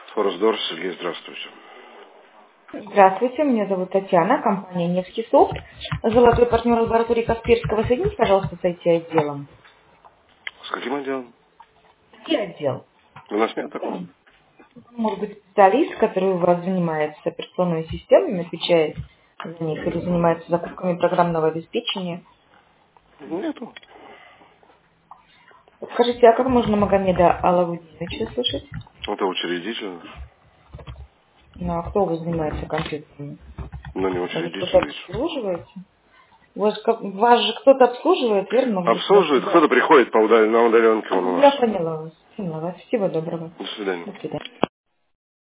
Форсдор, Сергей, здравствуйте. Здравствуйте, меня зовут Татьяна, компания Невский софт. Золотой партнер лаборатории Касперского. Соедините, пожалуйста, с IT-отделом. С каким отделом? IT-отдел. У нас нет такого. Может быть, специалист, который у вас занимается операционными системами, отвечает за них, или занимается закупками программного обеспечения. Нету. Скажите, а как можно Магомеда Алаудиновича слышать? Это учредитель, Ну, а кто у вас занимается компьютерами? но не Может, кто-то учредитель ведь. обслуживает? Вас же кто-то обслуживает, верно? Вы же Обслуживает, кто-то приходит на удаленке, он у нас. Я поняла вас. Поняла вас. Всего доброго. До свидания. До свидания.